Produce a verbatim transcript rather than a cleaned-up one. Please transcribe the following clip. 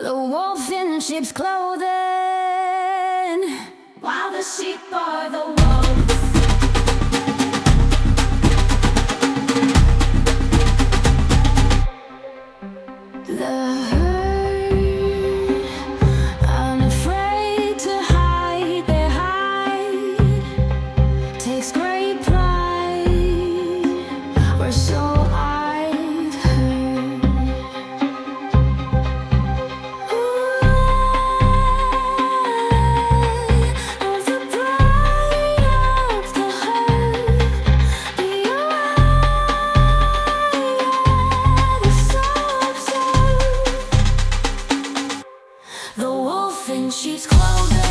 The wolf in sheep's clothing, while the sheep are the wolves. The herd, unafraid to hide their hide, takes great pride, or so I've heard. Ooh, of the pride of the herd, the eye, the soul. The wolf in sheep's clothing.